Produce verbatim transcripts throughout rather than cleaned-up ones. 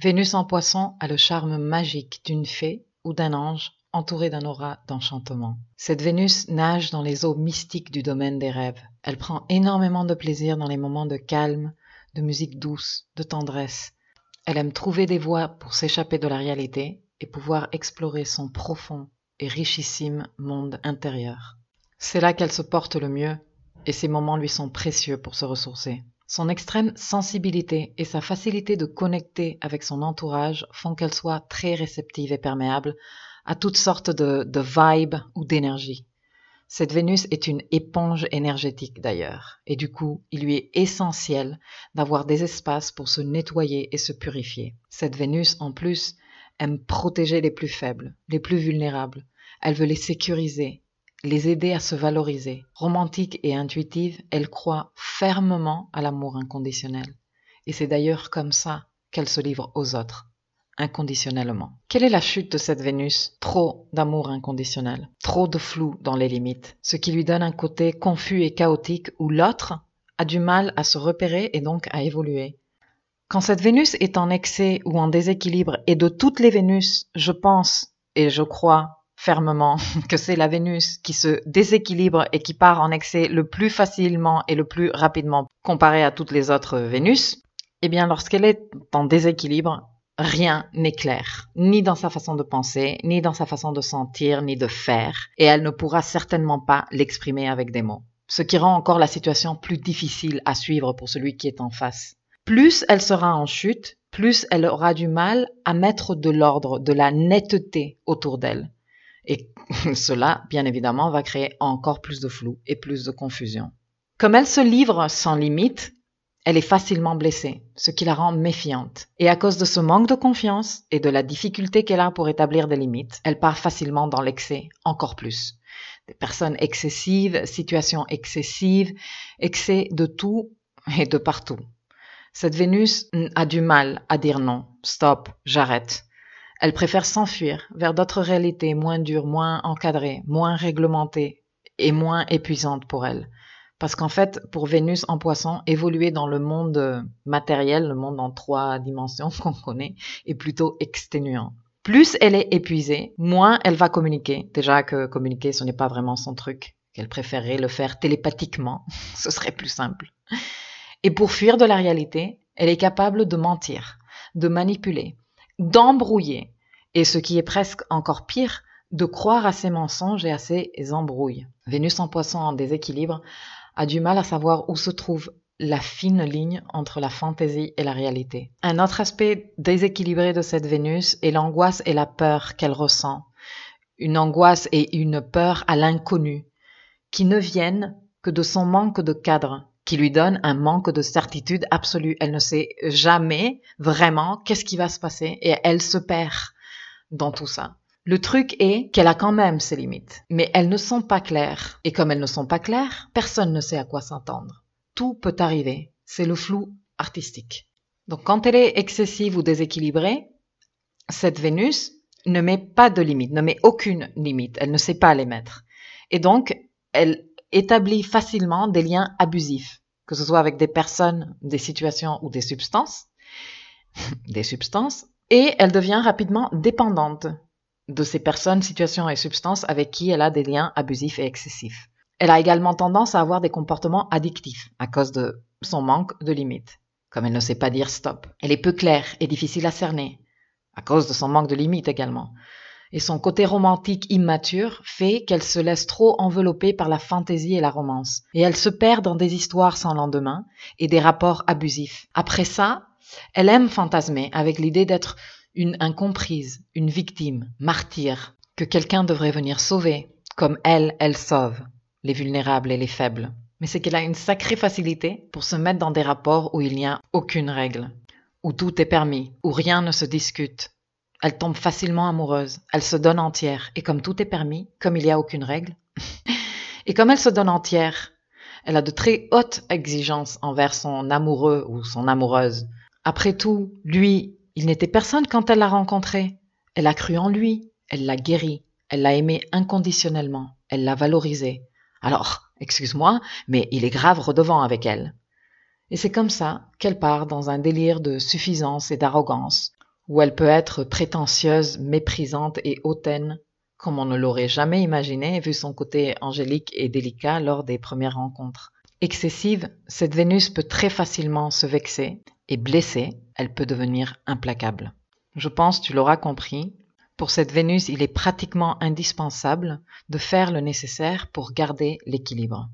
Vénus en Poisson a le charme magique d'une fée ou d'un ange entouré d'un aura d'enchantement. Cette Vénus nage dans les eaux mystiques du domaine des rêves. Elle prend énormément de plaisir dans les moments de calme, de musique douce, de tendresse. Elle aime trouver des voies pour s'échapper de la réalité et pouvoir explorer son profond et richissime monde intérieur. C'est là qu'elle se porte le mieux et ces moments lui sont précieux pour se ressourcer. Son extrême sensibilité et sa facilité de connecter avec son entourage font qu'elle soit très réceptive et perméable à toutes sortes de, de vibes ou d'énergie. Cette Vénus est une éponge énergétique d'ailleurs, et du coup, il lui est essentiel d'avoir des espaces pour se nettoyer et se purifier. Cette Vénus, en plus, aime protéger les plus faibles, les plus vulnérables. Elle veut les sécuriser, les aider à se valoriser. Romantique et intuitive, elle croit fermement à l'amour inconditionnel. Et c'est d'ailleurs comme ça qu'elle se livre aux autres, inconditionnellement. Quelle est la chute de cette Vénus? Trop d'amour inconditionnel, trop de flou dans les limites, ce qui lui donne un côté confus et chaotique où l'autre a du mal à se repérer et donc à évoluer. Quand cette Vénus est en excès ou en déséquilibre, et de toutes les Vénus, je pense et je crois fermement que c'est la Vénus qui se déséquilibre et qui part en excès le plus facilement et le plus rapidement comparé à toutes les autres Vénus, eh bien lorsqu'elle est en déséquilibre, rien n'est clair, ni dans sa façon de penser, ni dans sa façon de sentir, ni de faire, et elle ne pourra certainement pas l'exprimer avec des mots, ce qui rend encore la situation plus difficile à suivre pour celui qui est en face. Plus elle sera en chute, plus elle aura du mal à mettre de l'ordre, de la netteté autour d'elle. Et cela, bien évidemment, va créer encore plus de flou et plus de confusion. Comme elle se livre sans limite, elle est facilement blessée, ce qui la rend méfiante. Et à cause de ce manque de confiance et de la difficulté qu'elle a pour établir des limites, elle part facilement dans l'excès, encore plus. Des personnes excessives, situations excessives, excès de tout et de partout. Cette Vénus a du mal à dire non, stop, j'arrête. Elle préfère s'enfuir vers d'autres réalités moins dures, moins encadrées, moins réglementées et moins épuisantes pour elle. Parce qu'en fait, pour Vénus en Poisson, évoluer dans le monde matériel, le monde en trois dimensions qu'on connaît, est plutôt exténuant. Plus elle est épuisée, moins elle va communiquer. Déjà que communiquer, ce n'est pas vraiment son truc, qu'elle préférerait le faire télépathiquement, ce serait plus simple. Et pour fuir de la réalité, elle est capable de mentir, de manipuler, d'embrouiller, et ce qui est presque encore pire, de croire à ses mensonges et à ses embrouilles. Vénus en Poisson en déséquilibre a du mal à savoir où se trouve la fine ligne entre la fantaisie et la réalité. Un autre aspect déséquilibré de cette Vénus est l'angoisse et la peur qu'elle ressent. Une angoisse et une peur à l'inconnu, qui ne viennent que de son manque de cadre, qui lui donne un manque de certitude absolue. Elle ne sait jamais vraiment qu'est-ce qui va se passer et elle se perd dans tout ça. Le truc est qu'elle a quand même ses limites, mais elles ne sont pas claires. Et comme elles ne sont pas claires, personne ne sait à quoi s'attendre. Tout peut arriver. C'est le flou artistique. Donc quand elle est excessive ou déséquilibrée, cette Vénus ne met pas de limite, ne met aucune limite. Elle ne sait pas les mettre. Et donc, elle établit facilement des liens abusifs, que ce soit avec des personnes, des situations ou des substances, des substances, et elle devient rapidement dépendante de ces personnes, situations et substances avec qui elle a des liens abusifs et excessifs. Elle a également tendance à avoir des comportements addictifs à cause de son manque de limites, comme elle ne sait pas dire stop. Elle est peu claire et difficile à cerner, à cause de son manque de limites également. Et son côté romantique immature fait qu'elle se laisse trop envelopper par la fantaisie et la romance. Et elle se perd dans des histoires sans lendemain et des rapports abusifs. Après ça, elle aime fantasmer avec l'idée d'être une incomprise, une victime, martyre, que quelqu'un devrait venir sauver, comme elle, elle sauve les vulnérables et les faibles. Mais c'est qu'elle a une sacrée facilité pour se mettre dans des rapports où il n'y a aucune règle, où tout est permis, où rien ne se discute. Elle tombe facilement amoureuse, elle se donne entière, et comme tout est permis, comme il n'y a aucune règle, et comme elle se donne entière, elle a de très hautes exigences envers son amoureux ou son amoureuse. Après tout, lui, il n'était personne quand elle l'a rencontré. Elle a cru en lui, elle l'a guéri, elle l'a aimé inconditionnellement, elle l'a valorisé. Alors, excuse-moi, mais il est grave redevant avec elle. Et c'est comme ça qu'elle part dans un délire de suffisance et d'arrogance, ou elle peut être prétentieuse, méprisante et hautaine, comme on ne l'aurait jamais imaginé vu son côté angélique et délicat lors des premières rencontres. Excessive, cette Vénus peut très facilement se vexer et blesser, elle peut devenir implacable. Je pense, tu l'auras compris, pour cette Vénus, il est pratiquement indispensable de faire le nécessaire pour garder l'équilibre.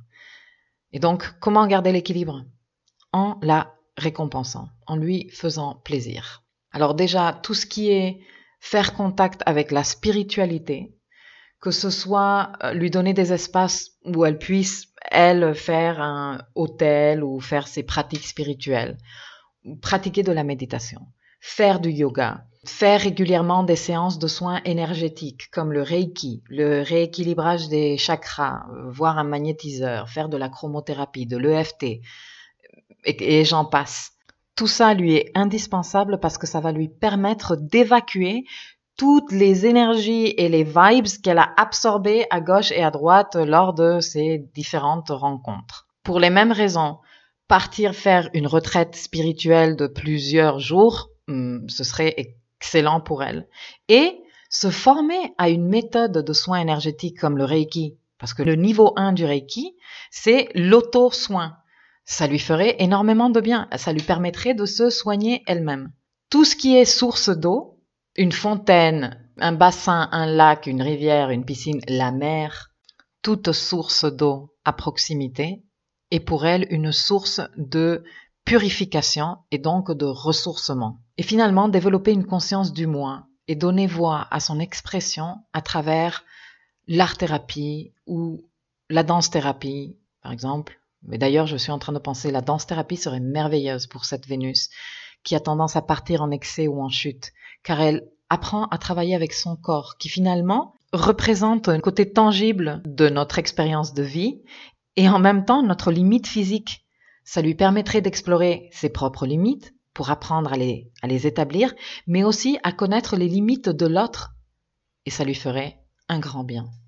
Et donc, comment garder l'équilibre? En la récompensant, en lui faisant plaisir. Alors déjà, tout ce qui est faire contact avec la spiritualité, que ce soit lui donner des espaces où elle puisse, elle, faire un hôtel ou faire ses pratiques spirituelles, pratiquer de la méditation, faire du yoga, faire régulièrement des séances de soins énergétiques comme le Reiki, le rééquilibrage des chakras, voire un magnétiseur, faire de la chromothérapie, de l'E F T, et, et j'en passe. Tout ça lui est indispensable parce que ça va lui permettre d'évacuer toutes les énergies et les vibes qu'elle a absorbées à gauche et à droite lors de ces différentes rencontres. Pour les mêmes raisons, partir faire une retraite spirituelle de plusieurs jours, ce serait excellent pour elle. Et se former à une méthode de soins énergétiques comme le Reiki, parce que le niveau un du Reiki, c'est l'auto-soin. Ça lui ferait énormément de bien, ça lui permettrait de se soigner elle-même. Tout ce qui est source d'eau, une fontaine, un bassin, un lac, une rivière, une piscine, la mer, toute source d'eau à proximité est pour elle une source de purification et donc de ressourcement. Et finalement, développer une conscience du moi et donner voix à son expression à travers l'art-thérapie ou la danse-thérapie, par exemple. Mais d'ailleurs, je suis en train de penser, la danse-thérapie serait merveilleuse pour cette Vénus qui a tendance à partir en excès ou en chute, car elle apprend à travailler avec son corps, qui finalement représente un côté tangible de notre expérience de vie et en même temps notre limite physique. Ça lui permettrait d'explorer ses propres limites pour apprendre à les, à les établir, mais aussi à connaître les limites de l'autre, et ça lui ferait un grand bien.